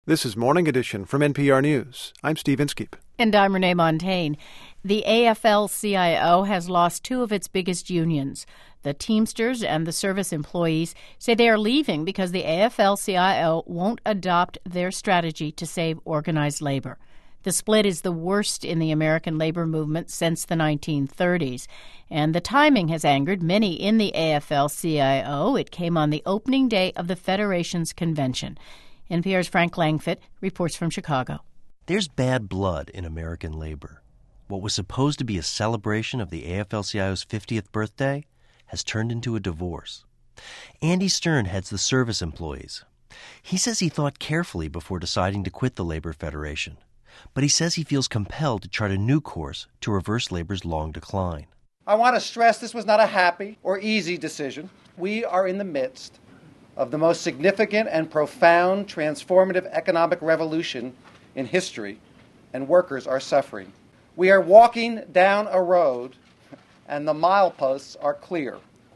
This is Morning Edition from NPR News. I'm Steve Inskeep. And I'm Renee Montagne. The AFL-CIO has lost two of its biggest unions. The Teamsters and the service employees say they are leaving because the AFL-CIO won't adopt their strategy to save organized labor. The split is the worst in the American labor movement since the 1930s, and the timing has angered many in the AFL-CIO. It came on the opening day of the Federation's convention. NPR's Frank Langfitt reports from Chicago. There's bad blood in American labor. What was supposed to be a celebration of the AFL-CIO's 50th birthday has turned into a divorce. Andy Stern heads the service employees. He says he thought carefully before deciding to quit the Labor Federation, but he says he feels compelled to chart a new course to reverse labor's long decline. I want to stress this was not a happy or easy decision. We are in the midst of the most significant and profound transformative economic revolution in history, and workers are suffering. We are walking down a road, and the mileposts are clear.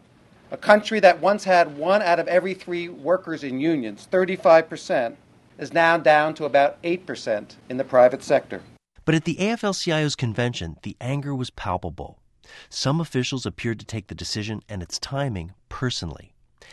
A country that once had 1 out of every 3 workers in unions, 35%, is now down to about 8% in the private sector. But at the AFL-CIO's convention, the anger was palpable. Some officials appeared to take the decision and its timing personally.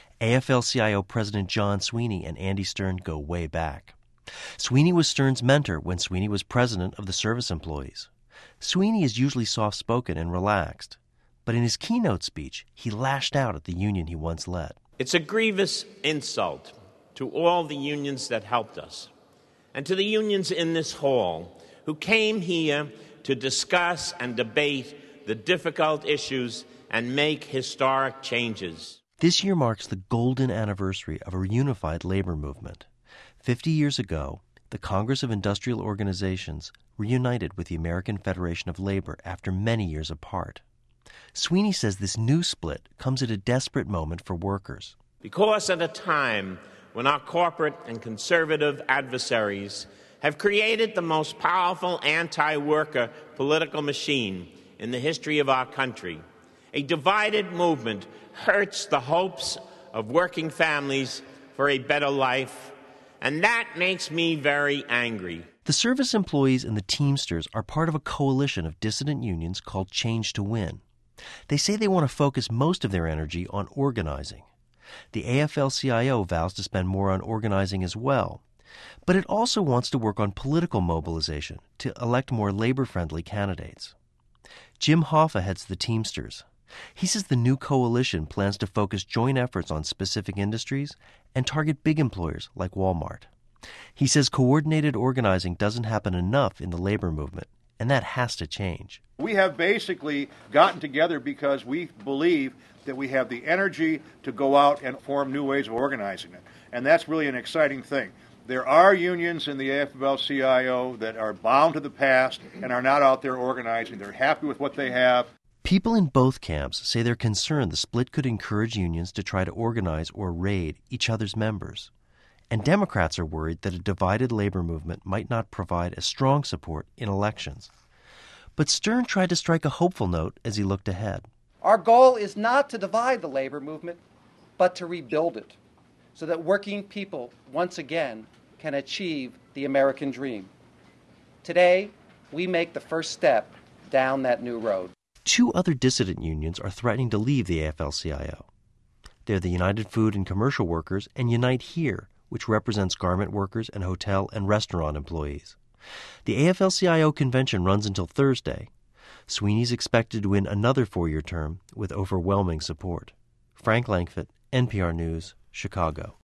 AFL-CIO President John Sweeney and Andy Stern go way back. Sweeney was Stern's mentor when Sweeney was president of the service employees. Sweeney is usually soft-spoken and relaxed, but in his keynote speech, he lashed out at the union he once led. It's a grievous insult to all the unions that helped us, and to the unions in this hall who came here to discuss and debate the difficult issues and make historic changes. This year marks the golden anniversary of a reunified labor movement. 50 years ago, the Congress of Industrial Organizations reunited with the American Federation of Labor after many years apart. Sweeney says this new split comes at a desperate moment for workers. Because at a time when our corporate and conservative adversaries have created the most powerful anti-worker political machine in the history of our country, a divided movement hurts the hopes of working families for a better life, and that makes me very angry. The service employees and the Teamsters are part of a coalition of dissident unions called Change to Win. They say they want to focus most of their energy on organizing. The AFL-CIO vows to spend more on organizing as well, but it also wants to work on political mobilization to elect more labor-friendly candidates. Jim Hoffa heads the Teamsters. He says the new coalition plans to focus joint efforts on specific industries and target big employers like Walmart. He says coordinated organizing doesn't happen enough in the labor movement, and that has to change. We have basically gotten together because we believe that we have the energy to go out and form new ways of organizing it, and that's really an exciting thing. There are unions in the AFL-CIO that are bound to the past and are not out there organizing. They're happy with what they have. People in both camps say they're concerned the split could encourage unions to try to organize or raid each other's members. And Democrats are worried that a divided labor movement might not provide as strong support in elections. But Stern tried to strike a hopeful note as he looked ahead. Our goal is not to divide the labor movement, but to rebuild it so that working people once again can achieve the American dream. Today, we make the first step down that new road. 2 other dissident unions are threatening to leave the AFL-CIO. They're the United Food and Commercial Workers and Unite Here, which represents garment workers and hotel and restaurant employees. The AFL-CIO convention runs until Thursday. Sweeney's expected to win another 4-year term with overwhelming support. Frank Langfitt, NPR News, Chicago.